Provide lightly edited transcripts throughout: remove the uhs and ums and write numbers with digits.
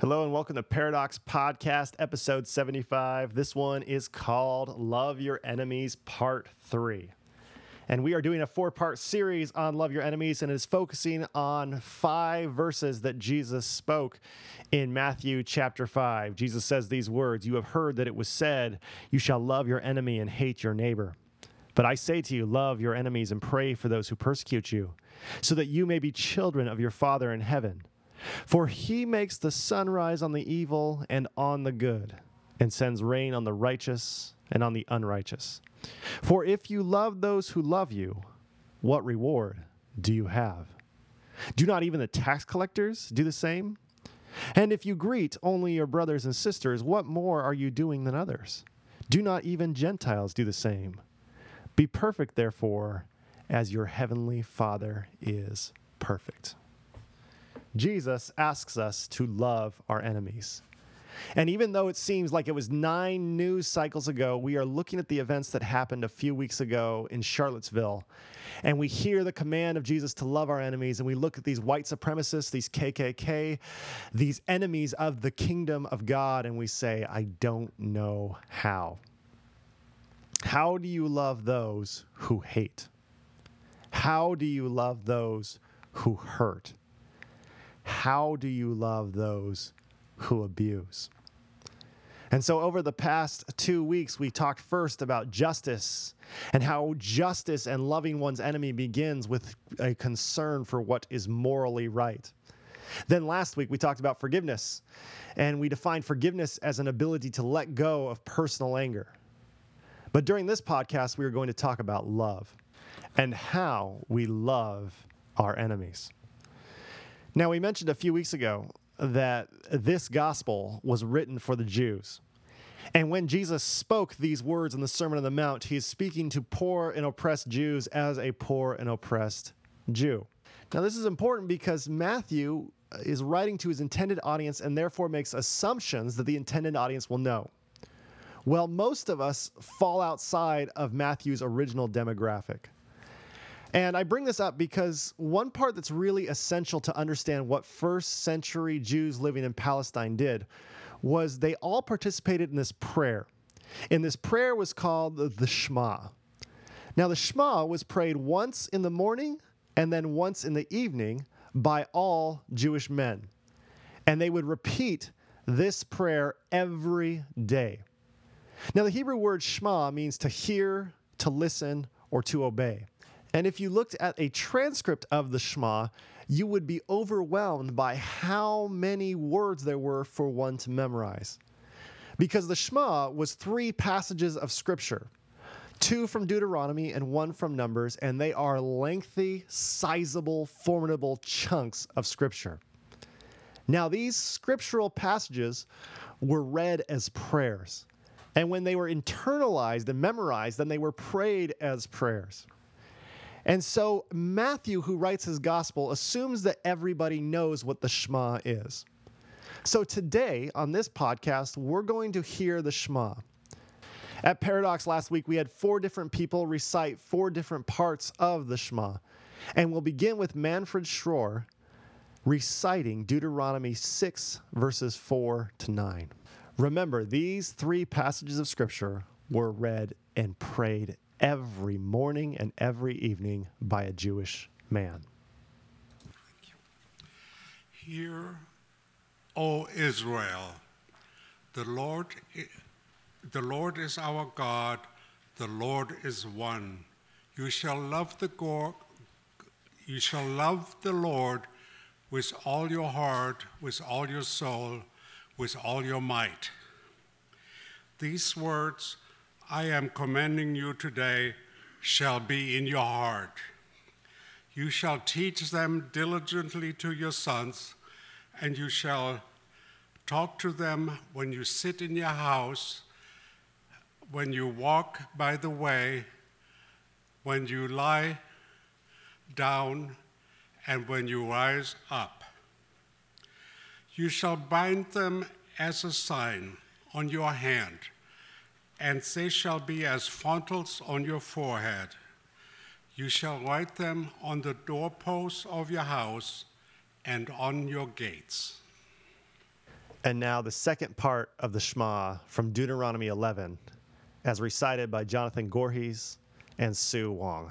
Hello and welcome to Paradox Podcast, episode 75. This one is called Love Your Enemies, Part 3. And we are doing a 4-part series on Love Your Enemies, and it is focusing on 5 verses that Jesus spoke in Matthew chapter 5. Jesus says these words, "You have heard that it was said, you shall love your enemy and hate your neighbor. But I say to you, love your enemies and pray for those who persecute you, so that you may be children of your Father in heaven. For he makes the sun rise on the evil and on the good, and sends rain on the righteous and on the unrighteous. For if you love those who love you, what reward do you have? Do not even the tax collectors do the same? And if you greet only your brothers and sisters, what more are you doing than others? Do not even Gentiles do the same? Be perfect, therefore, as your heavenly Father is perfect." Jesus asks us to love our enemies. And even though it seems like it was 9 news cycles ago, we are looking at the events that happened a few weeks ago in Charlottesville. And we hear the command of Jesus to love our enemies. And we look at these white supremacists, these KKK, these enemies of the kingdom of God. And we say, I don't know how. How do you love those who hate? How do you love those who hurt? How do you love those who abuse? And so over the past 2 weeks, we talked first about justice and how justice and loving one's enemy begins with a concern for what is morally right. Then last week, we talked about forgiveness, and we defined forgiveness as an ability to let go of personal anger. But during this podcast, we are going to talk about love and how we love our enemies. Now, we mentioned a few weeks ago that this gospel was written for the Jews. And when Jesus spoke these words in the Sermon on the Mount, he is speaking to poor and oppressed Jews as a poor and oppressed Jew. Now, this is important because Matthew is writing to his intended audience and therefore makes assumptions that the intended audience will know. Well, most of us fall outside of Matthew's original demographic. And I bring this up because one part that's really essential to understand what first century Jews living in Palestine did was they all participated in this prayer. And this prayer was called the Shema. Now, the Shema was prayed once in the morning and then once in the evening by all Jewish men. And they would repeat this prayer every day. Now, the Hebrew word Shema means to hear, to listen, or to obey. And if you looked at a transcript of the Shema, you would be overwhelmed by how many words there were for one to memorize. Because the Shema was 3 passages of Scripture, 2 from Deuteronomy and 1 from Numbers, and they are lengthy, sizable, formidable chunks of Scripture. Now, these scriptural passages were read as prayers. And when they were internalized and memorized, then they were prayed as prayers. And so Matthew, who writes his gospel, assumes that everybody knows what the Shema is. So today, on this podcast, we're going to hear the Shema. At Paradox last week, we had 4 different people recite 4 different parts of the Shema. And we'll begin with Manfred Schroer reciting Deuteronomy 6, verses 4 to 9. Remember, these 3 passages of Scripture were read and prayed every morning and every evening by a Jewish man. Hear, O Israel, the Lord is our God, the Lord is one. You shall love the Lord with all your heart, with all your soul, with all your might. These words I am commanding you today shall be in your heart. You shall teach them diligently to your sons, and you shall talk to them when you sit in your house, when you walk by the way, when you lie down, and when you rise up. You shall bind them as a sign on your hand, and they shall be as frontals on your forehead. You shall write them on the doorposts of your house and on your gates. And now the second part of the Shema from Deuteronomy 11, as recited by Jonathan Gorhes and Sue Wong.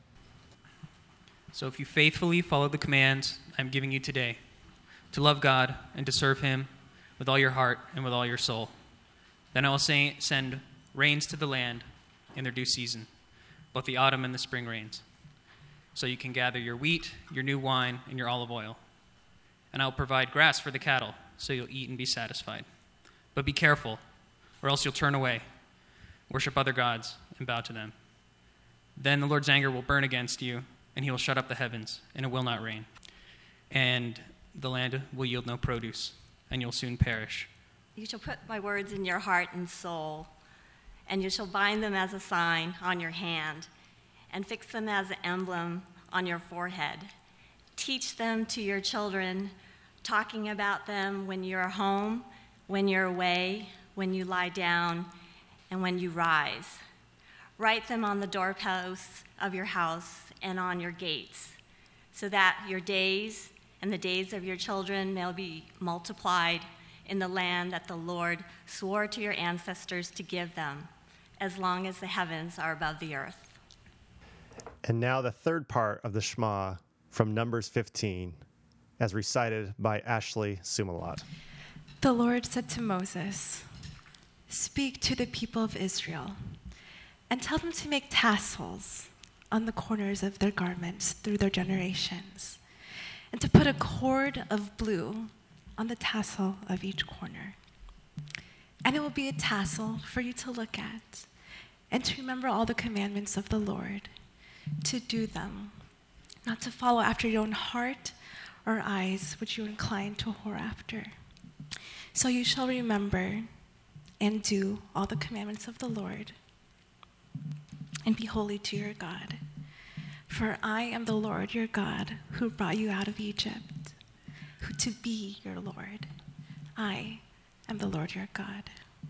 So if you faithfully follow the commands I'm giving you today, to love God and to serve him with all your heart and with all your soul, then I will send rains to the land in their due season, both the autumn and the spring rains, so you can gather your wheat, your new wine, and your olive oil. And I will provide grass for the cattle, so you'll eat and be satisfied. But be careful, or else you'll turn away, worship other gods, and bow to them. Then the Lord's anger will burn against you, and he will shut up the heavens, and it will not rain. And the land will yield no produce, and you'll soon perish. You shall put my words in your heart and soul, and you shall bind them as a sign on your hand, and fix them as an emblem on your forehead. Teach them to your children, talking about them when you're home, when you're away, when you lie down, and when you rise. Write them on the doorposts of your house and on your gates, so that your days and the days of your children may be multiplied in the land that the Lord swore to your ancestors to give them, as long as the heavens are above the earth. And now the third part of the Shema from Numbers 15, as recited by Ashley Sumalat. The Lord said to Moses, "Speak to the people of Israel and tell them to make tassels on the corners of their garments through their generations, and to put a cord of blue on the tassel of each corner. And it will be a tassel for you to look at and to remember all the commandments of the Lord, to do them, not to follow after your own heart or eyes, which you incline to whore after. So you shall remember and do all the commandments of the Lord, and be holy to your God. For I am the Lord your God, who brought you out of Egypt, who to be your Lord. I am the Lord your God."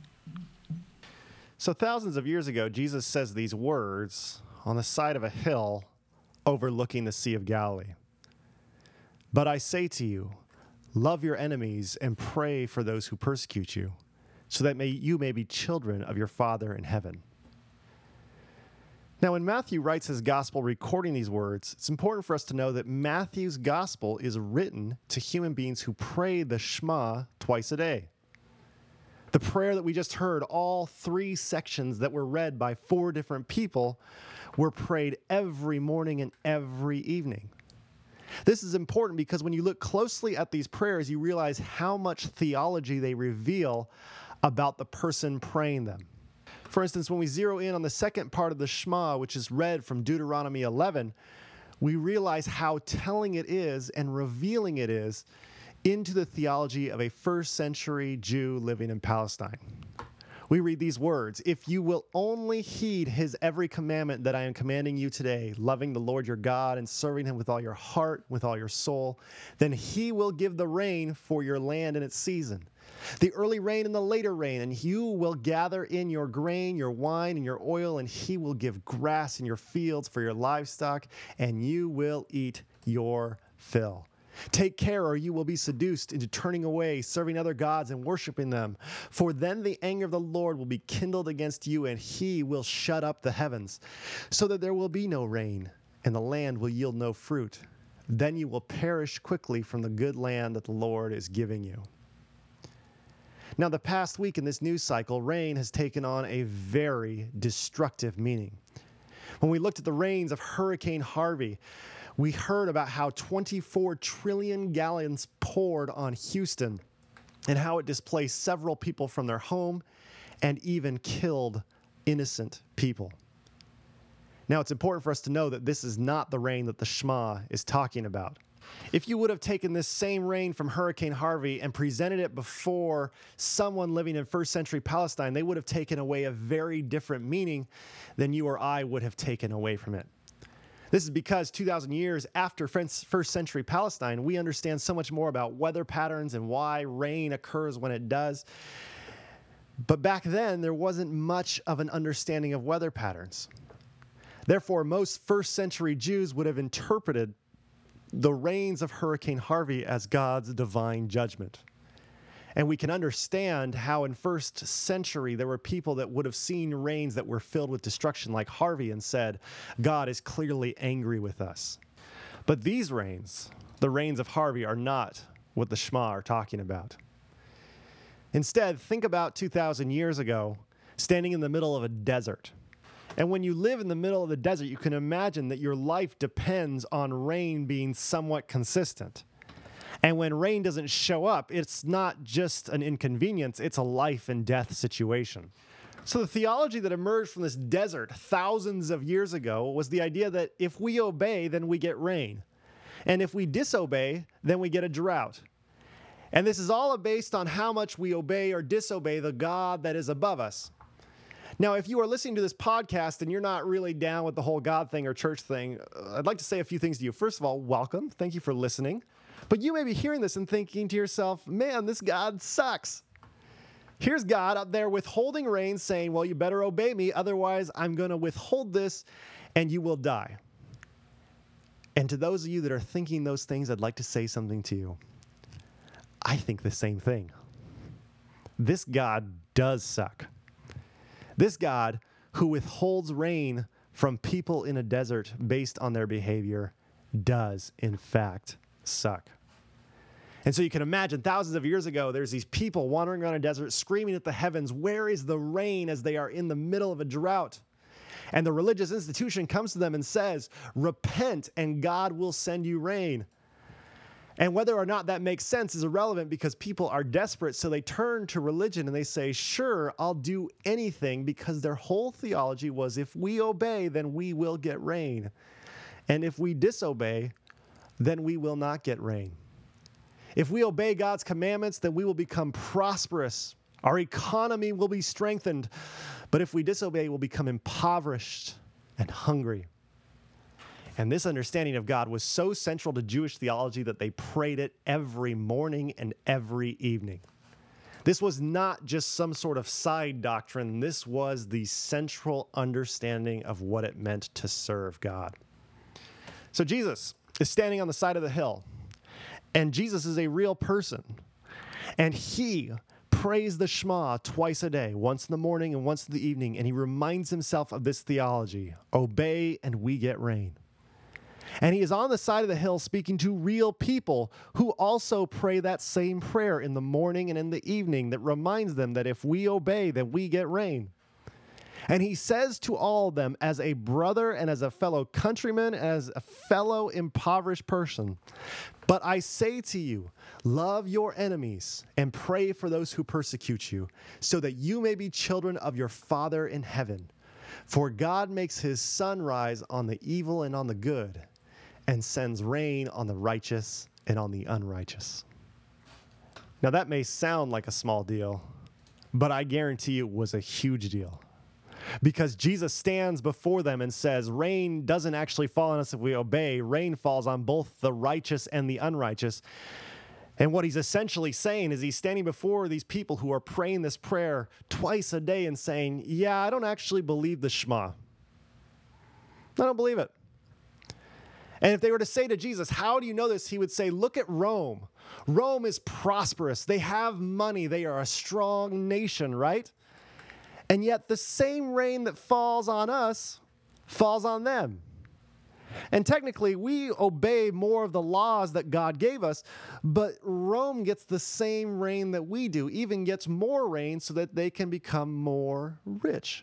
So thousands of years ago, Jesus says these words on the side of a hill overlooking the Sea of Galilee. "But I say to you, love your enemies and pray for those who persecute you, so that you may be children of your Father in heaven." Now, when Matthew writes his gospel recording these words, it's important for us to know that Matthew's gospel is written to human beings who pray the Shema twice a day. The prayer that we just heard, all three sections that were read by four different people, were prayed every morning and every evening. This is important because when you look closely at these prayers, you realize how much theology they reveal about the person praying them. For instance, when we zero in on the second part of the Shema, which is read from Deuteronomy 11, we realize how telling it is and revealing it is into the theology of a first century Jew living in Palestine. We read these words: "If you will only heed his every commandment that I am commanding you today, loving the Lord your God and serving him with all your heart, with all your soul, then he will give the rain for your land in its season, the early rain and the later rain, and you will gather in your grain, your wine, and your oil, and he will give grass in your fields for your livestock, and you will eat your fill. Take care, or you will be seduced into turning away, serving other gods and worshiping them. For then the anger of the Lord will be kindled against you, and he will shut up the heavens, so that there will be no rain, and the land will yield no fruit. Then you will perish quickly from the good land that the Lord is giving you." Now, the past week in this news cycle, rain has taken on a very destructive meaning. When we looked at the rains of Hurricane Harvey, we heard about how 24 trillion gallons poured on Houston and how it displaced several people from their home and even killed innocent people. Now, it's important for us to know that this is not the rain that the Shema is talking about. If you would have taken this same rain from Hurricane Harvey and presented it before someone living in first century Palestine, they would have taken away a very different meaning than you or I would have taken away from it. This is because 2,000 years after first century Palestine, we understand so much more about weather patterns and why rain occurs when it does. But back then, there wasn't much of an understanding of weather patterns. Therefore, most first century Jews would have interpreted the rains of Hurricane Harvey as God's divine judgment. And we can understand how in first century there were people that would have seen rains that were filled with destruction like Harvey and said, God is clearly angry with us. But these rains, the rains of Harvey, are not what the Shema are talking about. Instead, think about 2,000 years ago, standing in the middle of a desert. And when you live in the middle of the desert, you can imagine that your life depends on rain being somewhat consistent. And when rain doesn't show up, it's not just an inconvenience, it's a life and death situation. So the theology that emerged from this desert thousands of years ago was the idea that if we obey, then we get rain. And if we disobey, then we get a drought. And this is all based on how much we obey or disobey the God that is above us. Now, if you are listening to this podcast and you're not really down with the whole God thing or church thing, I'd like to say a few things to you. First of all, welcome. Thank you for listening. But you may be hearing this and thinking to yourself, man, this God sucks. Here's God up there withholding rain saying, well, you better obey me, otherwise I'm going to withhold this and you will die. And to those of you that are thinking those things, I'd like to say something to you. I think the same thing. This God does suck. This God who withholds rain from people in a desert based on their behavior does, in fact, suck. And so you can imagine thousands of years ago, there's these people wandering around a desert screaming at the heavens, where is the rain, as they are in the middle of a drought? And the religious institution comes to them and says, repent and God will send you rain. And whether or not that makes sense is irrelevant because people are desperate, so they turn to religion and they say, sure, I'll do anything, because their whole theology was if we obey, then we will get rain. And if we disobey, then we will not get rain. If we obey God's commandments, then we will become prosperous. Our economy will be strengthened. But if we disobey, we'll become impoverished and hungry. And this understanding of God was so central to Jewish theology that they prayed it every morning and every evening. This was not just some sort of side doctrine. This was the central understanding of what it meant to serve God. So Jesus is standing on the side of the hill. And Jesus is a real person. And he prays the Shema twice a day, once in the morning and once in the evening. And he reminds himself of this theology: obey and we get rain. And he is on the side of the hill speaking to real people who also pray that same prayer in the morning and in the evening that reminds them that if we obey, then we get rain. And he says to all of them, as a brother and as a fellow countryman, as a fellow impoverished person, but I say to you, love your enemies and pray for those who persecute you, so that you may be children of your Father in heaven. For God makes his sun rise on the evil and on the good, and sends rain on the righteous and on the unrighteous. Now that may sound like a small deal, but I guarantee you it was a huge deal. Because Jesus stands before them and says, rain doesn't actually fall on us if we obey. Rain falls on both the righteous and the unrighteous. And what he's essentially saying is he's standing before these people who are praying this prayer twice a day and saying, yeah, I don't actually believe the Shema. I don't believe it. And if they were to say to Jesus, how do you know this? He would say, look at Rome. Rome is prosperous. They have money. They are a strong nation, right? And yet the same rain that falls on us falls on them. And technically, we obey more of the laws that God gave us, but Rome gets the same rain that we do, even gets more rain so that they can become more rich.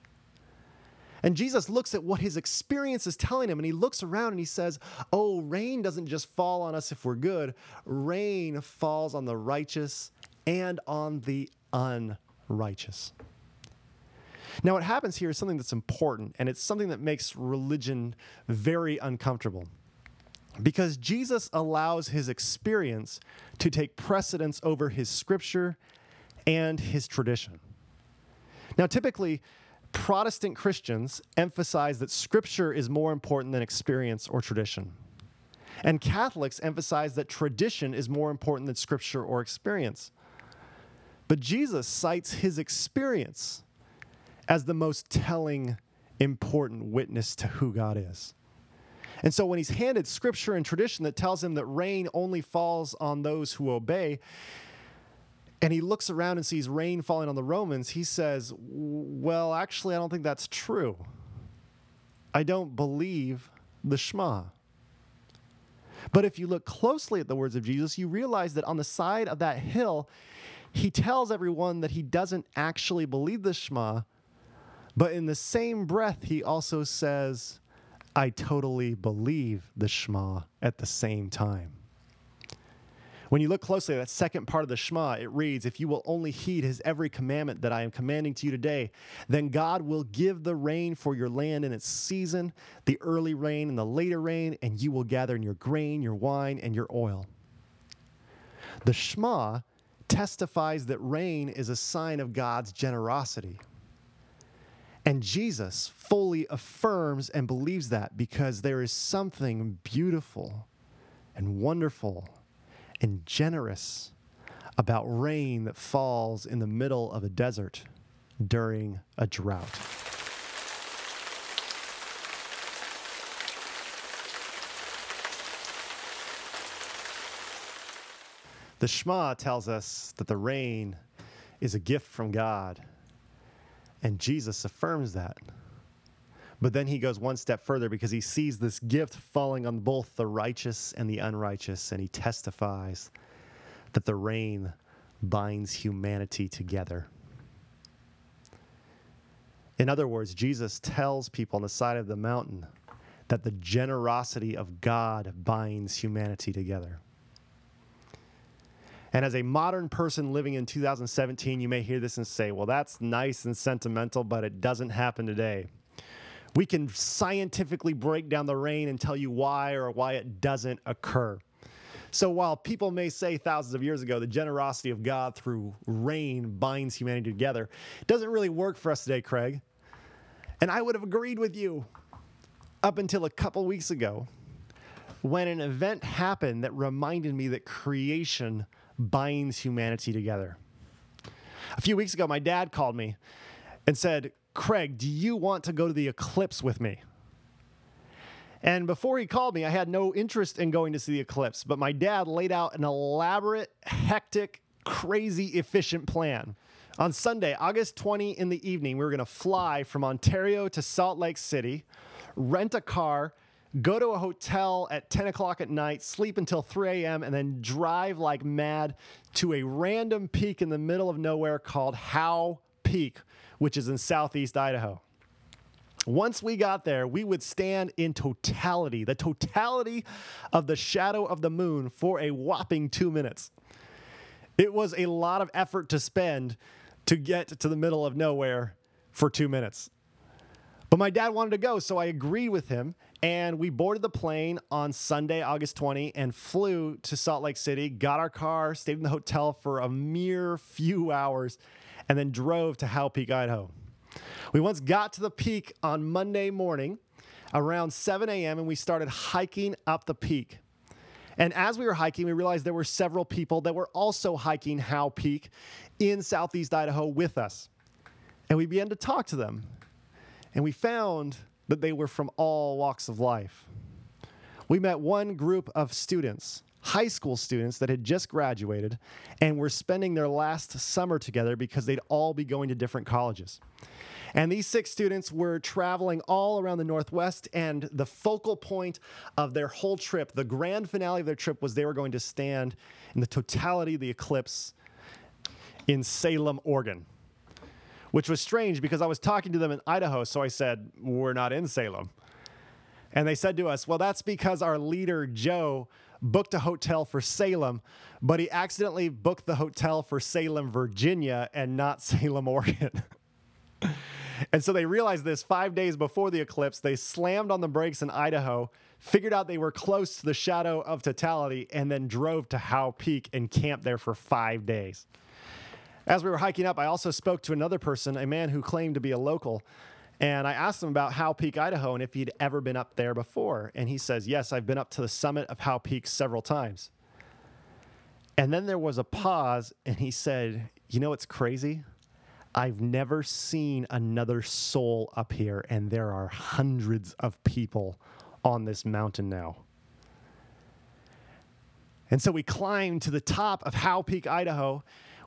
And Jesus looks at what his experience is telling him, and he looks around and he says, oh, rain doesn't just fall on us if we're good. Rain falls on the righteous and on the unrighteous. Now, what happens here is something that's important, and it's something that makes religion very uncomfortable. Because Jesus allows his experience to take precedence over his scripture and his tradition. Now, typically, Protestant Christians emphasize that scripture is more important than experience or tradition. And Catholics emphasize that tradition is more important than scripture or experience. But Jesus cites his experience as the most telling, important witness to who God is. And so when he's handed scripture and tradition that tells him that rain only falls on those who obey, and he looks around and sees rain falling on the Romans, he says, well, actually, I don't think that's true. I don't believe the Shema. But if you look closely at the words of Jesus, you realize that on the side of that hill, he tells everyone that he doesn't actually believe the Shema, but in the same breath, he also says, I totally believe the Shema at the same time. When you look closely at that second part of the Shema, it reads, if you will only heed his every commandment that I am commanding to you today, then God will give the rain for your land in its season, the early rain and the later rain, and you will gather in your grain, your wine, and your oil. The Shema testifies that rain is a sign of God's generosity. And Jesus fully affirms and believes that because there is something beautiful and wonderful and generous about rain that falls in the middle of a desert during a drought. The Shema tells us that the rain is a gift from God, and Jesus affirms that. But then he goes one step further because he sees this gift falling on both the righteous and the unrighteous, and he testifies that the rain binds humanity together. In other words, Jesus tells people on the side of the mountain that the generosity of God binds humanity together. And as a modern person living in 2017, you may hear this and say, well, that's nice and sentimental, but it doesn't happen today. We can scientifically break down the rain and tell you why or why it doesn't occur. So while people may say thousands of years ago the generosity of God through rain binds humanity together, it doesn't really work for us today, Craig. And I would have agreed with you up until a couple weeks ago when an event happened that reminded me that creation binds humanity together. A few weeks ago, my dad called me and said, Craig, do you want to go to the eclipse with me? And before he called me, I had no interest in going to see the eclipse, but my dad laid out an elaborate, hectic, crazy, efficient plan. On Sunday, August 20 in the evening, we were going to fly from Ontario to Salt Lake City, rent a car, go to a hotel at 10 o'clock at night, sleep until 3 a.m., and then drive like mad to a random peak in the middle of nowhere called Howe Peak, which is in southeast Idaho. Once we got there, we would stand in totality, the totality of the shadow of the moon for a whopping 2 minutes. It was a lot of effort to spend to get to the middle of nowhere for 2 minutes. But my dad wanted to go, so I agreed with him, and we boarded the plane on Sunday, August 20, and flew to Salt Lake City, got our car, stayed in the hotel for a mere few hours, and then drove to Howe Peak, Idaho. We once got to the peak on Monday morning around 7 a.m., and we started hiking up the peak. And as we were hiking, we realized there were several people that were also hiking Howe Peak in southeast Idaho with us. And we began to talk to them. And we found that they were from all walks of life. We met one group of students, high school students that had just graduated and were spending their last summer together because they'd all be going to different colleges. And these 6 students were traveling all around the Northwest, and the focal point of their whole trip, the grand finale of their trip, was they were going to stand in the totality of the eclipse in Salem, Oregon, which was strange because I was talking to them in Idaho, so I said, we're not in Salem. And they said to us, well, that's because our leader, Joe, booked a hotel for Salem, but he accidentally booked the hotel for Salem, Virginia, and not Salem, Oregon. And so they realized this 5 days before the eclipse. They slammed on the brakes in Idaho, figured out they were close to the shadow of totality, and then drove to Howe Peak and camped there for 5 days. As we were hiking up, I also spoke to another person, a man who claimed to be a local, and I asked him about Howe Peak, Idaho, and if he'd ever been up there before. And he says, yes, I've been up to the summit of Howe Peak several times. And then there was a pause, and he said, you know what's crazy? I've never seen another soul up here, and there are hundreds of people on this mountain now. And so we climbed to the top of Howe Peak, Idaho.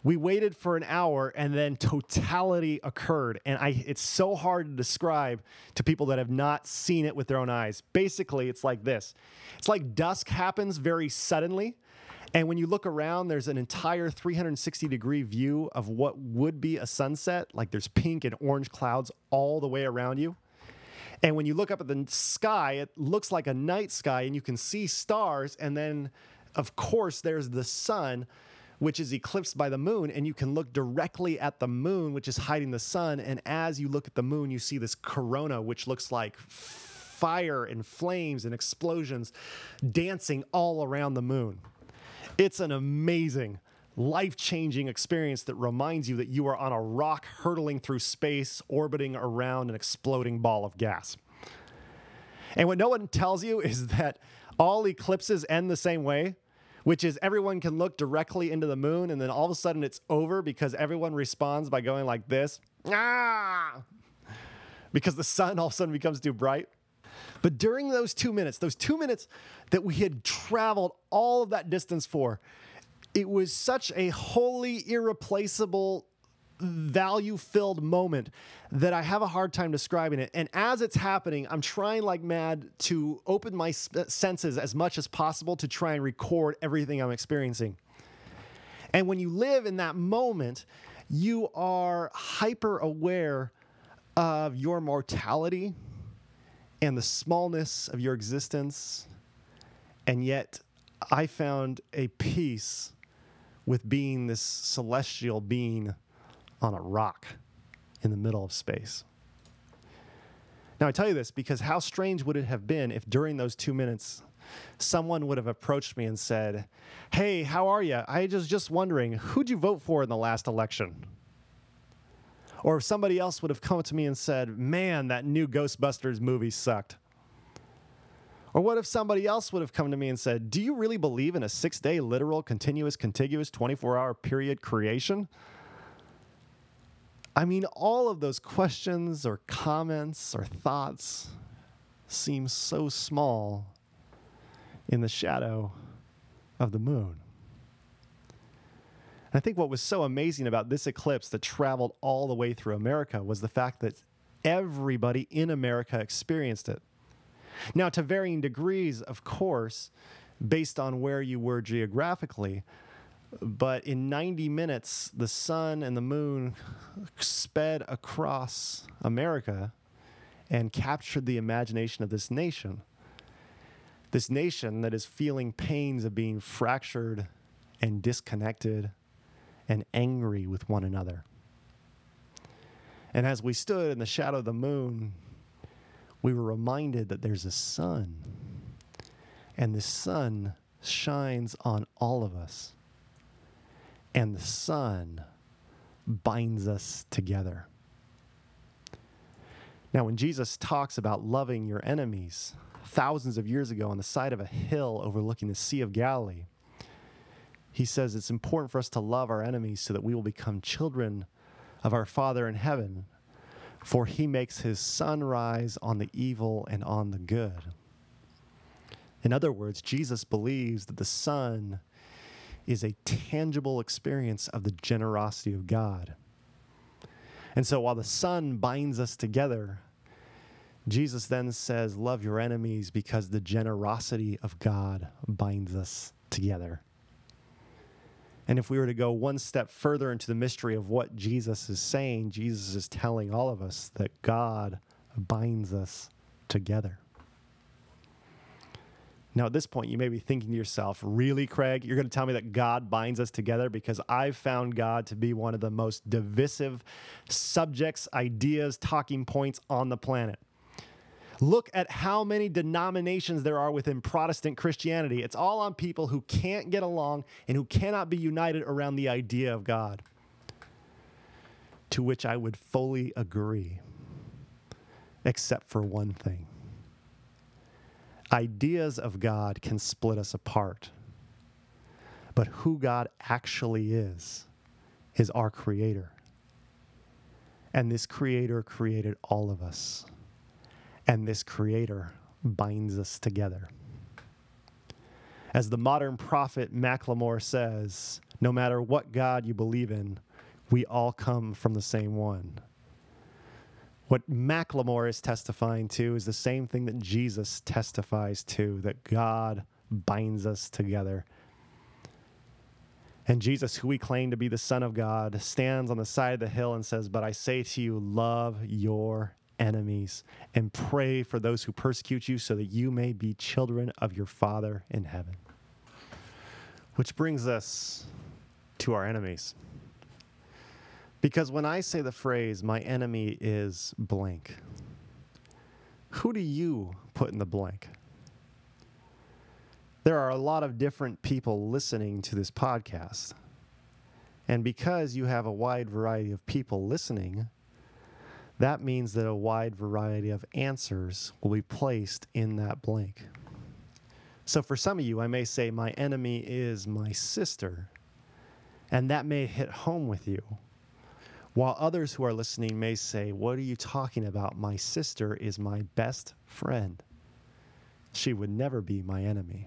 We waited for an hour, and then totality occurred. And it's so hard to describe to people that have not seen it with their own eyes. Basically, it's like this. It's like dusk happens very suddenly. And when you look around, there's an entire 360-degree view of what would be a sunset. Like there's pink and orange clouds all the way around you. And when you look up at the sky, it looks like a night sky, and you can see stars. And then, of course, there's the sun, which is eclipsed by the moon, and you can look directly at the moon, which is hiding the sun. And as you look at the moon, you see this corona, which looks like fire and flames and explosions dancing all around the moon. It's an amazing, life-changing experience that reminds you that you are on a rock hurtling through space, orbiting around an exploding ball of gas. And what no one tells you is that all eclipses end the same way, which is everyone can look directly into the moon, and then all of a sudden it's over because everyone responds by going like this, ah, because the sun all of a sudden becomes too bright. But during those 2 minutes that we had traveled all of that distance for, it was such a wholly irreplaceable, value-filled moment that I have a hard time describing it. And as it's happening, I'm trying like mad to open my senses as much as possible to try and record everything I'm experiencing. And when you live in that moment, you are hyper aware of your mortality and the smallness of your existence. And yet I found a peace with being this celestial being on a rock in the middle of space. Now, I tell you this because how strange would it have been if during those 2 minutes, someone would have approached me and said, hey, how are you? I was just wondering, who'd you vote for in the last election? Or if somebody else would have come to me and said, man, that new Ghostbusters movie sucked. Or what if somebody else would have come to me and said, do you really believe in a 6-day literal, continuous, contiguous, 24-hour period creation? I mean, all of those questions or comments or thoughts seem so small in the shadow of the moon. And I think what was so amazing about this eclipse that traveled all the way through America was the fact that everybody in America experienced it. Now, to varying degrees, of course, based on where you were geographically, but in 90 minutes, the sun and the moon sped across America and captured the imagination of this nation. This nation that is feeling pains of being fractured and disconnected and angry with one another. And as we stood in the shadow of the moon, we were reminded that there's a sun, and the sun shines on all of us. And the sun binds us together. Now, when Jesus talks about loving your enemies thousands of years ago on the side of a hill overlooking the Sea of Galilee, he says it's important for us to love our enemies so that we will become children of our Father in heaven, for he makes his sun rise on the evil and on the good. In other words, Jesus believes that the sun is a tangible experience of the generosity of God. And so while the sun binds us together, Jesus then says, love your enemies because the generosity of God binds us together. And if we were to go one step further into the mystery of what Jesus is saying, Jesus is telling all of us that God binds us together. Now, at this point, you may be thinking to yourself, really, Craig, you're going to tell me that God binds us together? Because I've found God to be one of the most divisive subjects, ideas, talking points on the planet. Look at how many denominations there are within Protestant Christianity. It's all on people who can't get along and who cannot be united around the idea of God. To which I would fully agree, except for one thing. Ideas of God can split us apart, but who God actually is our Creator. And this Creator created all of us, and this Creator binds us together. As the modern prophet Macklemore says, No matter what God you believe in, we all come from the same one. What Macklemore is testifying to is the same thing that Jesus testifies to, that God binds us together. And Jesus, who we claim to be the Son of God, stands on the side of the hill and says, "But I say to you, love your enemies and pray for those who persecute you so that you may be children of your Father in heaven." Which brings us to our enemies. Because when I say the phrase, "my enemy is blank," who do you put in the blank? There are a lot of different people listening to this podcast. And because you have a wide variety of people listening, that means that a wide variety of answers will be placed in that blank. So for some of you, I may say, "my enemy is my sister," and that may hit home with you. While others who are listening may say, "what are you talking about? My sister is my best friend. She would never be my enemy."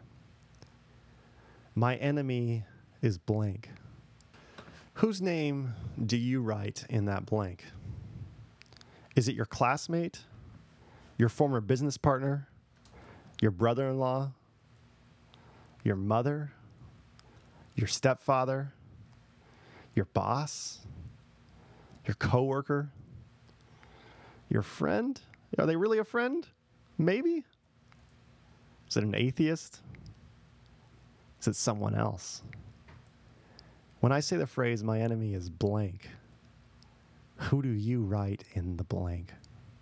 My enemy is blank. Whose name do you write in that blank? Is it your classmate, your former business partner, your brother-in-law, your mother, your stepfather, your boss, your coworker, your friend? Are they really a friend? Maybe. Is it an atheist? Is it someone else? When I say the phrase, "my enemy is blank," who do you write in the blank?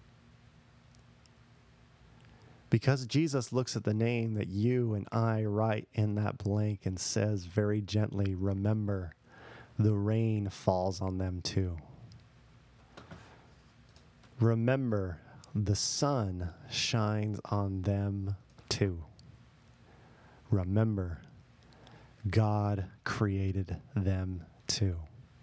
Because Jesus looks at the name that you and I write in that blank and says very gently, "remember, the rain falls on them too. Remember, the sun shines on them too. Remember, God created them too."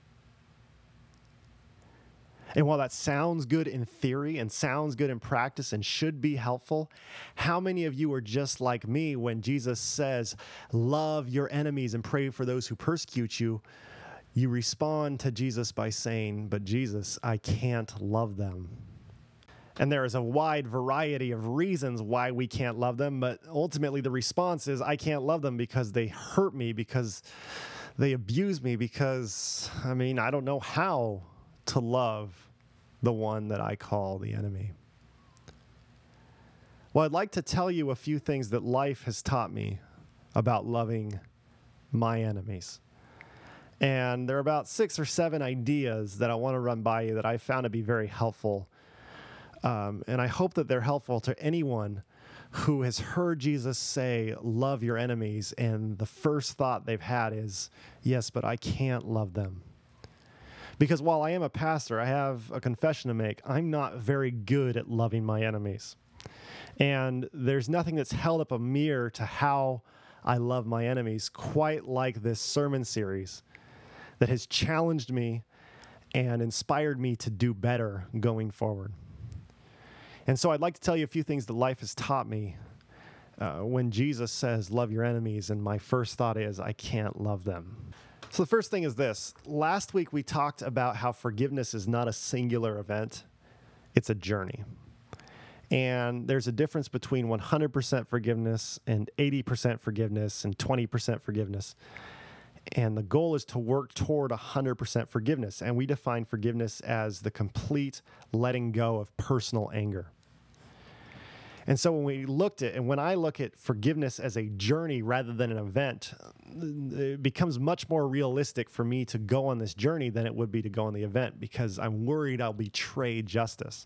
And while that sounds good in theory and sounds good in practice and should be helpful, how many of you are just like me when Jesus says, "love your enemies and pray for those who persecute you"? You respond to Jesus by saying, "but Jesus, I can't love them." And there is a wide variety of reasons why we can't love them, but ultimately the response is, "I can't love them because they hurt me, because they abuse me, because, I don't know how to love the one that I call the enemy." Well, I'd like to tell you a few things that life has taught me about loving my enemies. And there are about 6 or 7 ideas that I want to run by you that I found to be very helpful. And I hope that they're helpful to anyone who has heard Jesus say, "love your enemies," and the first thought they've had is, "yes, but I can't love them." Because while I am a pastor, I have a confession to make. I'm not very good at loving my enemies. And there's nothing that's held up a mirror to how I love my enemies quite like this sermon series that has challenged me and inspired me to do better going forward. And so I'd like to tell you a few things that life has taught me when Jesus says, "love your enemies," and my first thought is, "I can't love them." So the first thing is this. Last week we talked about how forgiveness is not a singular event, it's a journey. And there's a difference between 100% forgiveness and 80% forgiveness and 20% forgiveness. And the goal is to work toward 100% forgiveness. And we define forgiveness as the complete letting go of personal anger. And so when I look at forgiveness as a journey rather than an event, it becomes much more realistic for me to go on this journey than it would be to go on the event, because I'm worried I'll betray justice.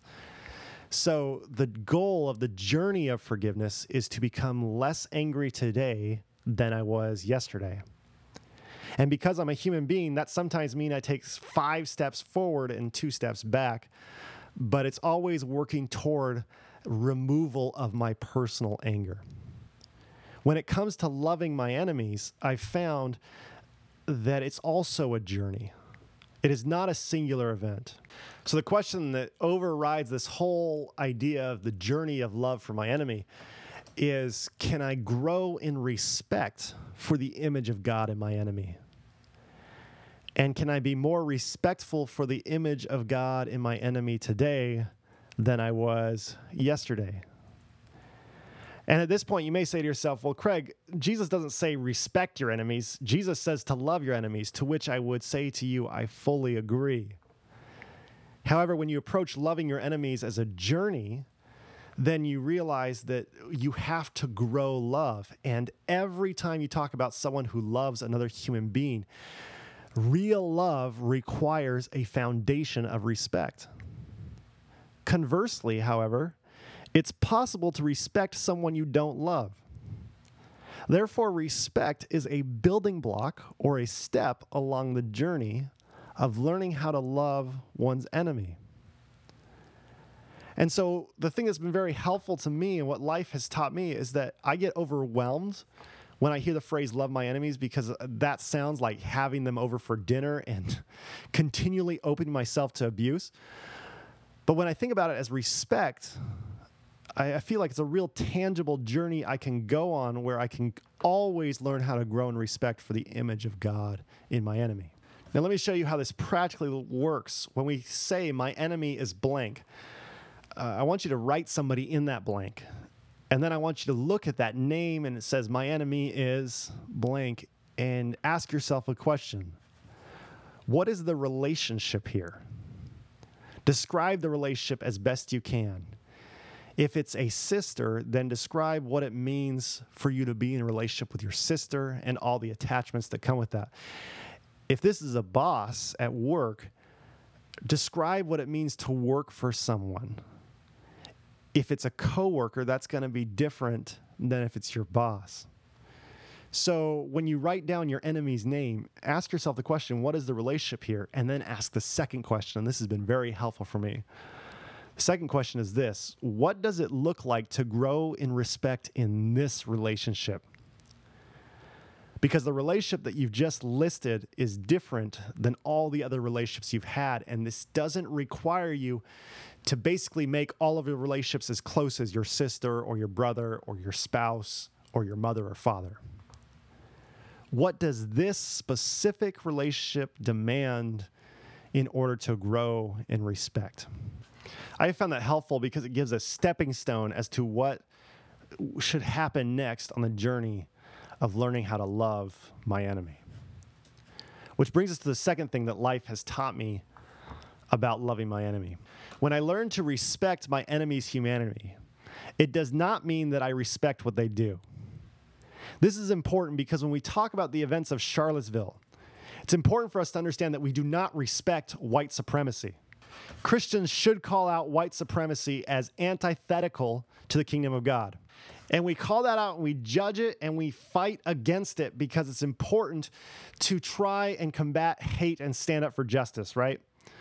So the goal of the journey of forgiveness is to become less angry today than I was yesterday. And because I'm a human being, that sometimes means I take 5 steps forward and 2 steps back, but it's always working toward removal of my personal anger. When it comes to loving my enemies, I found that it's also a journey. It is not a singular event. So the question that overrides this whole idea of the journey of love for my enemy is, can I grow in respect for the image of God in my enemy? And can I be more respectful for the image of God in my enemy today than I was yesterday? And at this point, you may say to yourself, well, Craig, Jesus doesn't say respect your enemies. Jesus says to love your enemies, to which I would say to you, I fully agree. However, when you approach loving your enemies as a journey, then you realize that you have to grow love. And every time you talk about someone who loves another human being, real love requires a foundation of respect. Conversely, however, it's possible to respect someone you don't love. Therefore, respect is a building block or a step along the journey of learning how to love one's enemy. And so the thing that's been very helpful to me and what life has taught me is that I get overwhelmed when I hear the phrase love my enemies, because that sounds like having them over for dinner and continually opening myself to abuse. But when I think about it as respect, I feel like it's a real tangible journey I can go on where I can always learn how to grow in respect for the image of God in my enemy. Now, let me show you how this practically works. When we say my enemy is blank, I want you to write somebody in that blank. And then I want you to look at that name and it says, my enemy is blank, and ask yourself a question. What is the relationship here? Describe the relationship as best you can. If it's a sister, then describe what it means for you to be in a relationship with your sister and all the attachments that come with that. If this is a boss at work, describe what it means to work for someone. If it's a coworker, that's going to be different than if it's your boss. So when you write down your enemy's name, ask yourself the question, what is the relationship here? And then ask the second question, and this has been very helpful for me. The second question is this: what does it look like to grow in respect in this relationship? Because the relationship that you've just listed is different than all the other relationships you've had, and this doesn't require you to basically make all of your relationships as close as your sister or your brother or your spouse or your mother or father. What does this specific relationship demand in order to grow in respect? I have found that helpful because it gives a stepping stone as to what should happen next on the journey of learning how to love my enemy. Which brings us to the second thing that life has taught me about loving my enemy. When I learn to respect my enemy's humanity, it does not mean that I respect what they do. This is important because when we talk about the events of Charlottesville, it's important for us to understand that we do not respect white supremacy. Christians should call out white supremacy as antithetical to the kingdom of God. And we call that out and we judge it and we fight against it because it's important to try and combat hate and stand up for justice, right?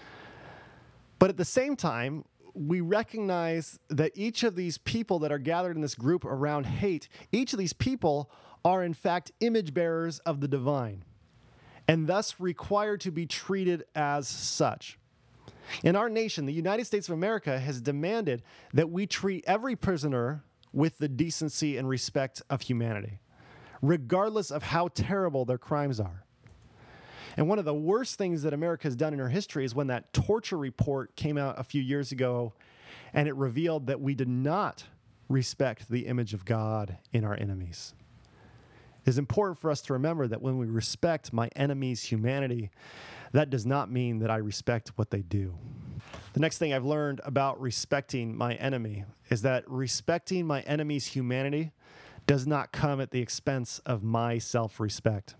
But at the same time, we recognize that each of these people that are gathered in this group around hate, each of these people are in fact image bearers of the divine, and thus required to be treated as such. In our nation, the United States of America has demanded that we treat every prisoner with the decency and respect of humanity, regardless of how terrible their crimes are. And one of the worst things that America has done in her history is when that torture report came out a few years ago, and it revealed that we did not respect the image of God in our enemies. It is important for us to remember that when we respect my enemy's humanity, that does not mean that I respect what they do. The next thing I've learned about respecting my enemy is that respecting my enemy's humanity does not come at the expense of my self-respect.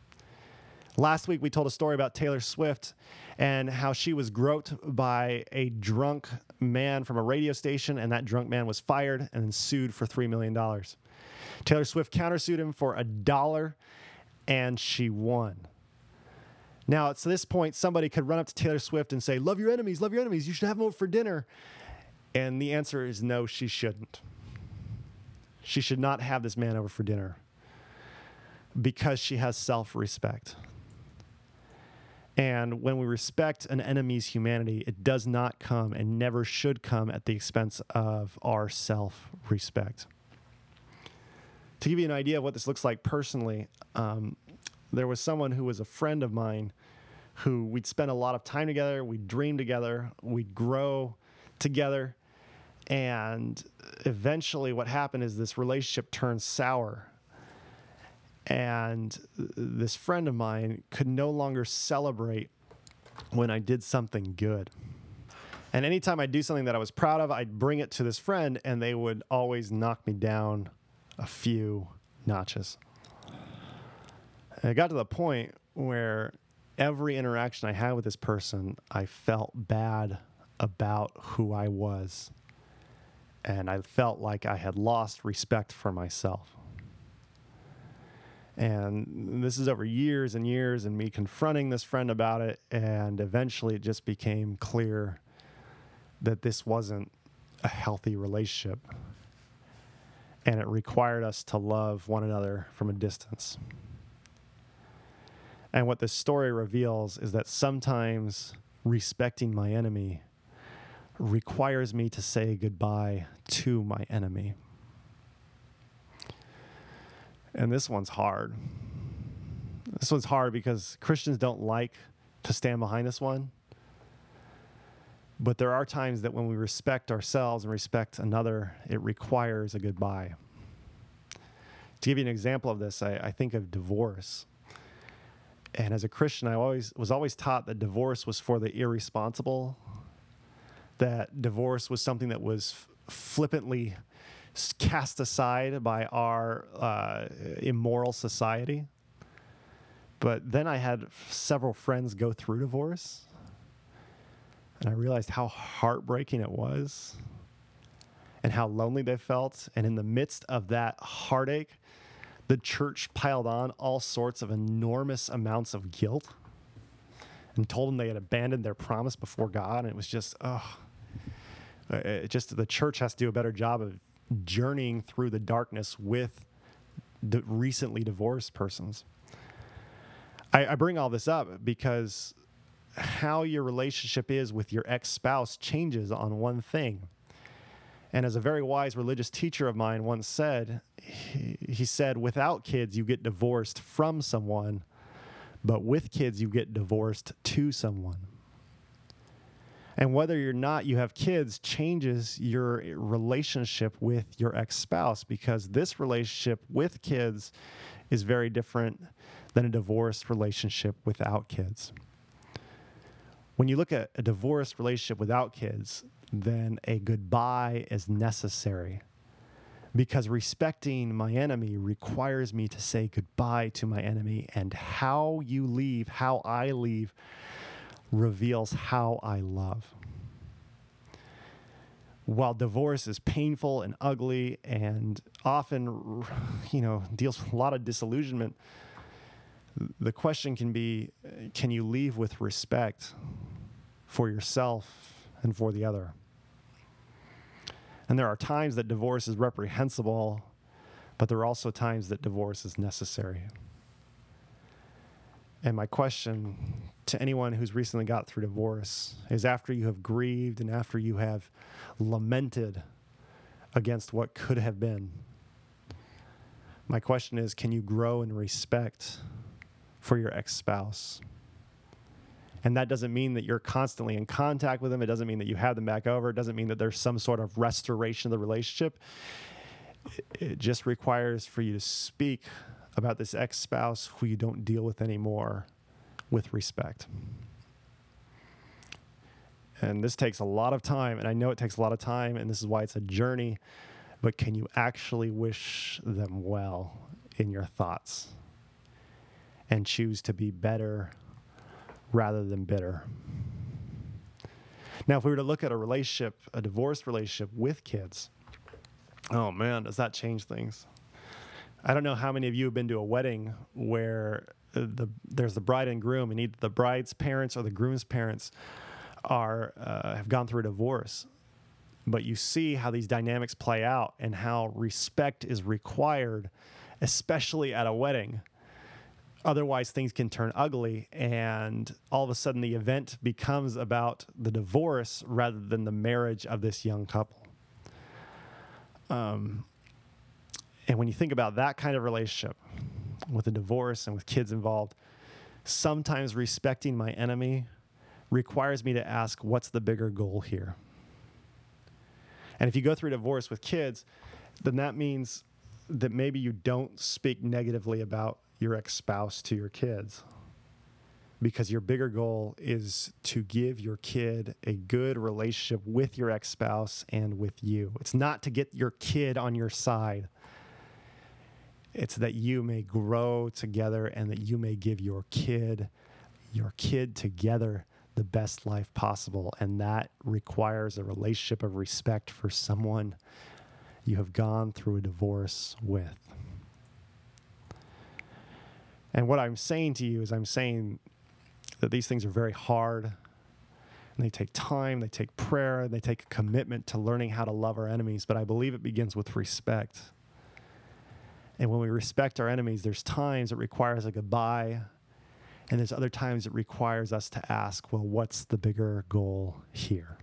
Last week, we told a story about Taylor Swift and how she was groped by a drunk man from a radio station, and that drunk man was fired and then sued for $3 million. Taylor Swift countersued him for $1, and she won. Now, to this point, somebody could run up to Taylor Swift and say, love your enemies, you should have them over for dinner. And the answer is no, she shouldn't. She should not have this man over for dinner because she has self-respect. And when we respect an enemy's humanity, it does not come and never should come at the expense of our self-respect. To give you an idea of what this looks like personally, there was someone who was a friend of mine who we'd spend a lot of time together, we'd dream together, we'd grow together. And eventually what happened is this relationship turned sour. And this friend of mine could no longer celebrate when I did something good. And anytime I'd do something that I was proud of, I'd bring it to this friend, and they would always knock me down a few notches. And it got to the point where every interaction I had with this person, I felt bad about who I was. And I felt like I had lost respect for myself. And this is over years and years and me confronting this friend about it. And eventually it just became clear that this wasn't a healthy relationship. And it required us to love one another from a distance. And what this story reveals is that sometimes respecting my enemy requires me to say goodbye to my enemy. And this one's hard. This one's hard because Christians don't like to stand behind this one. But there are times that when we respect ourselves and respect another, it requires a goodbye. To give you an example of this, I think of divorce. And as a Christian, I was always taught that divorce was for the irresponsible, that divorce was something that was flippantly cast aside by our immoral society. But then I had several friends go through divorce, and I realized how heartbreaking it was and how lonely they felt. And in the midst of that heartache, the church piled on all sorts of enormous amounts of guilt and told them they had abandoned their promise before God. And it was just, the church has to do a better job of journeying through the darkness with the recently divorced persons. I bring all this up because how your relationship is with your ex-spouse changes on one thing. And as a very wise religious teacher of mine once said, he said, without kids, you get divorced from someone, but with kids, you get divorced to someone. And whether or not you have kids changes your relationship with your ex-spouse, because this relationship with kids is very different than a divorced relationship without kids. When you look at a divorced relationship without kids, then a goodbye is necessary, because respecting my enemy requires me to say goodbye to my enemy, and how you leave, how I leave, reveals how I love. While divorce is painful and ugly and often, deals with a lot of disillusionment, the question can be, can you leave with respect for yourself and for the other? And there are times that divorce is reprehensible, but there are also times that divorce is necessary. And my question to anyone who's recently got through divorce is, after you have grieved and after you have lamented against what could have been, my question is, can you grow in respect for your ex-spouse? And that doesn't mean that you're constantly in contact with them. It doesn't mean that you have them back over. It doesn't mean that there's some sort of restoration of the relationship. It just requires for you to speak about this ex-spouse who you don't deal with anymore with respect. And this takes a lot of time, and I know it takes a lot of time, and this is why it's a journey, but can you actually wish them well in your thoughts and choose to be better rather than bitter? Now, if we were to look at a relationship, a divorced relationship with kids, oh man, does that change things? I don't know how many of you have been to a wedding where there's the bride and groom, and either the bride's parents or the groom's parents have gone through a divorce. But you see how these dynamics play out and how respect is required, especially at a wedding. Otherwise, things can turn ugly, and all of a sudden the event becomes about the divorce rather than the marriage of this young couple. And when you think about that kind of relationship with a divorce and with kids involved, sometimes respecting my enemy requires me to ask, what's the bigger goal here? And if you go through divorce with kids, then that means that maybe you don't speak negatively about your ex-spouse to your kids, because your bigger goal is to give your kid a good relationship with your ex-spouse and with you. It's not to get your kid on your side. It's that you may grow together and that you may give your kid together the best life possible. And that requires a relationship of respect for someone you have gone through a divorce with. And what I'm saying to you is I'm saying that these things are very hard, and they take time, they take prayer, and they take a commitment to learning how to love our enemies. But I believe it begins with respect. And when we respect our enemies, there's times it requires a goodbye, and there's other times it requires us to ask, well, what's the bigger goal here?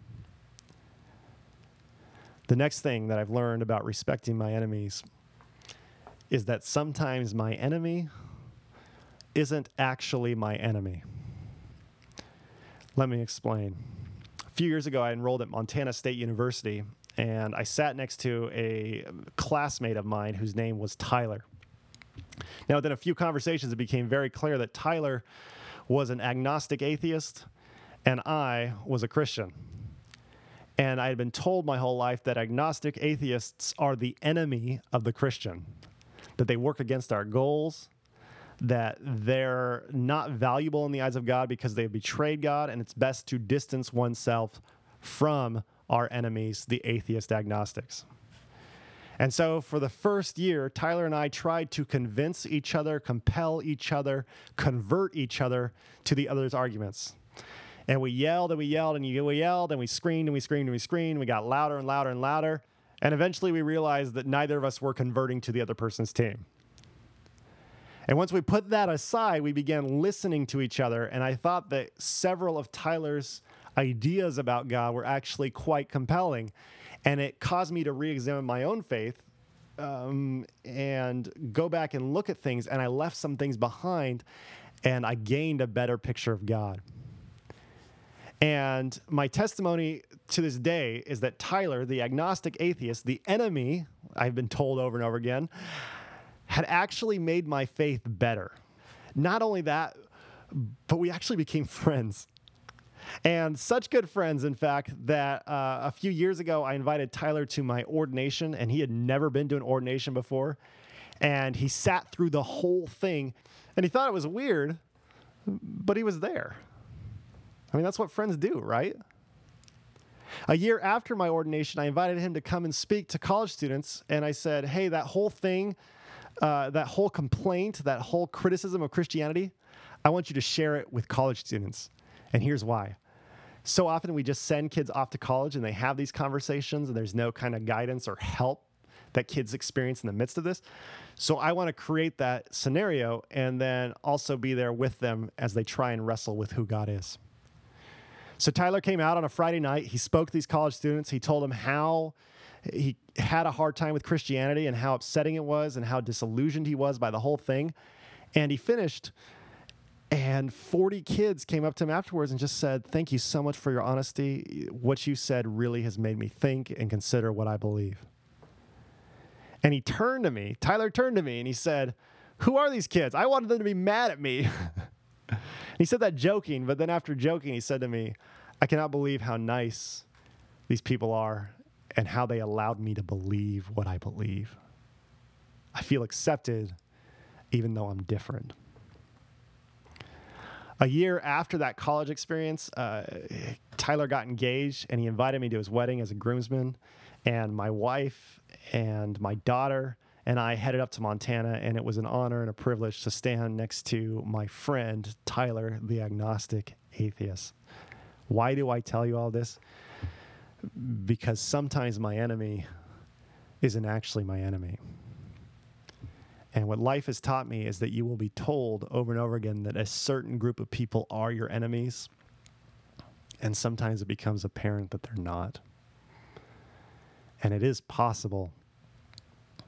The next thing that I've learned about respecting my enemies is that sometimes my enemy isn't actually my enemy. Let me explain. A few years ago, I enrolled at Montana State University, and I sat next to a classmate of mine whose name was Tyler. Now, within a few conversations, it became very clear that Tyler was an agnostic atheist, and I was a Christian. And I had been told my whole life that agnostic atheists are the enemy of the Christian, that they work against our goals, that they're not valuable in the eyes of God because they have betrayed God, and it's best to distance oneself from our enemies, the atheist agnostics. And so for the first year, Tyler and I tried to convince each other, compel each other, convert each other to the other's arguments. And we yelled and we yelled and we yelled and we screamed and we screamed and we screamed. We got louder and louder and louder. And eventually we realized that neither of us were converting to the other person's team. And once we put that aside, we began listening to each other. And I thought that several of Tyler's ideas about God were actually quite compelling. And it caused me to re-examine my own faith and go back and look at things. And I left some things behind, and I gained a better picture of God. And my testimony to this day is that Tyler, the agnostic atheist, the enemy, I've been told over and over again, had actually made my faith better. Not only that, but we actually became friends. And such good friends, in fact, that a few years ago, I invited Tyler to my ordination, and he had never been to an ordination before. And he sat through the whole thing, and he thought it was weird, but he was there. I mean, that's what friends do, right? A year after my ordination, I invited him to come and speak to college students, and I said, hey, that whole thing, that whole complaint, that whole criticism of Christianity, I want you to share it with college students. And here's why. So often we just send kids off to college and they have these conversations and there's no kind of guidance or help that kids experience in the midst of this. So I want to create that scenario and then also be there with them as they try and wrestle with who God is. So Tyler came out on a Friday night. He spoke to these college students. He told them how he had a hard time with Christianity and how upsetting it was and how disillusioned he was by the whole thing. And he finished, and 40 kids came up to him afterwards and just said, thank you so much for your honesty. What you said really has made me think and consider what I believe. And he turned to me, Tyler turned to me, and he said, who are these kids? I wanted them to be mad at me. He said that joking, but then after joking, he said to me, I cannot believe how nice these people are and how they allowed me to believe what I believe. I feel accepted even though I'm different. A year after that college experience, Tyler got engaged, and he invited me to his wedding as a groomsman. And my wife and my daughter and I headed up to Montana, and it was an honor and a privilege to stand next to my friend, Tyler, the agnostic atheist. Why do I tell you all this? Because sometimes my enemy isn't actually my enemy. And what life has taught me is that you will be told over and over again that a certain group of people are your enemies, and sometimes it becomes apparent that they're not. And it is possible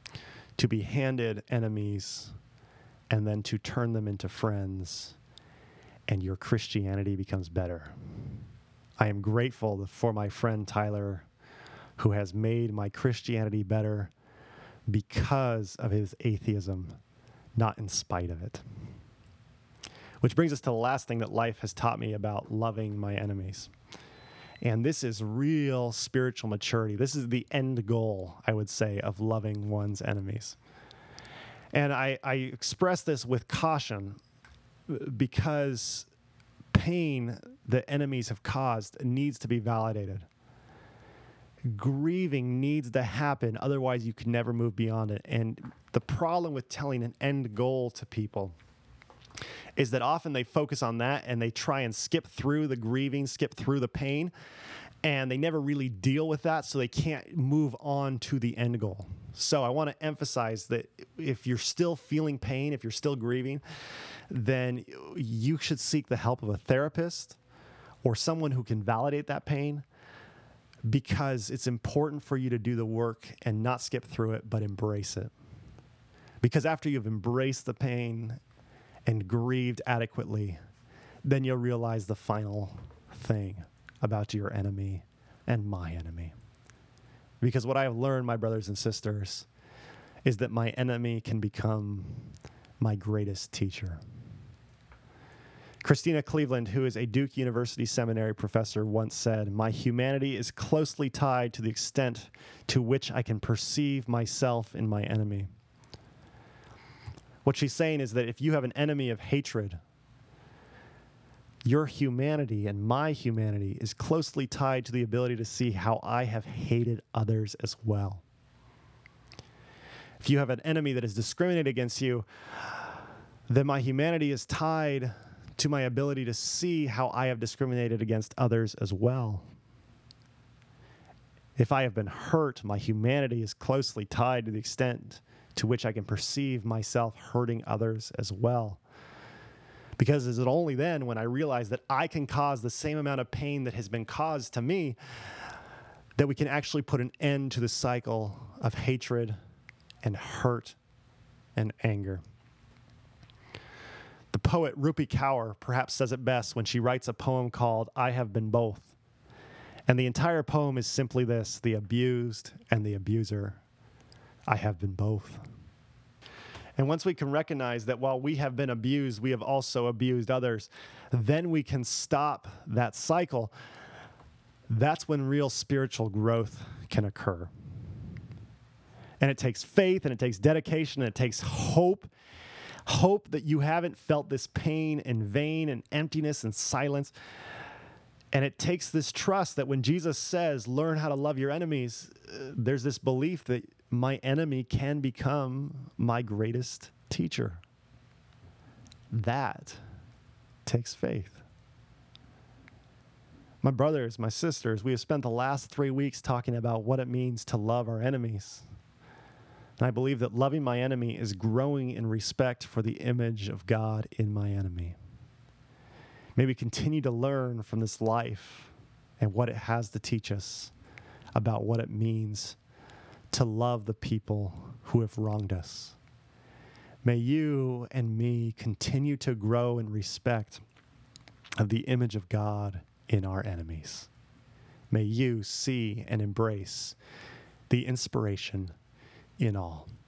to be handed enemies and then to turn them into friends and your Christianity becomes better. I am grateful for my friend Tyler, who has made my Christianity better because of his atheism, not in spite of it. Which brings us to the last thing that life has taught me about loving my enemies. And this is real spiritual maturity. This is the end goal, I would say, of loving one's enemies. And I express this with caution because pain that enemies have caused needs to be validated. Grieving needs to happen, otherwise you can never move beyond it. And the problem with telling an end goal to people is that often they focus on that and they try and skip through the grieving, skip through the pain, and they never really deal with that, so they can't move on to the end goal. So I want to emphasize that if you're still feeling pain, if you're still grieving, then you should seek the help of a therapist or someone who can validate that pain, because it's important for you to do the work and not skip through it, but embrace it. Because after you've embraced the pain and grieved adequately, then you'll realize the final thing about your enemy and my enemy. Because what I have learned, my brothers and sisters, is that my enemy can become my greatest teacher. Christina Cleveland, who is a Duke University seminary professor, once said, "My humanity is closely tied to the extent to which I can perceive myself in my enemy." What she's saying is that if you have an enemy of hatred, your humanity and my humanity is closely tied to the ability to see how I have hated others as well. If you have an enemy that is discriminated against you, then my humanity is tied to my ability to see how I have discriminated against others as well. If I have been hurt, my humanity is closely tied to the extent to which I can perceive myself hurting others as well. Because is it only then when I realize that I can cause the same amount of pain that has been caused to me that we can actually put an end to the cycle of hatred and hurt and anger. The poet Rupi Kaur perhaps says it best when she writes a poem called "I Have Been Both." And the entire poem is simply this: the abused and the abuser. I have been both. And once we can recognize that while we have been abused, we have also abused others, then we can stop that cycle. That's when real spiritual growth can occur. And it takes faith, and it takes dedication, and it takes hope. Hope that you haven't felt this pain and vain and emptiness and silence. And it takes this trust that when Jesus says, learn how to love your enemies, there's this belief that my enemy can become my greatest teacher. That takes faith. My brothers, my sisters, we have spent the last 3 weeks talking about what it means to love our enemies. And I believe that loving my enemy is growing in respect for the image of God in my enemy. May we continue to learn from this life and what it has to teach us about what it means to love the people who have wronged us. May you and me continue to grow in respect of the image of God in our enemies. May you see and embrace the inspiration in all.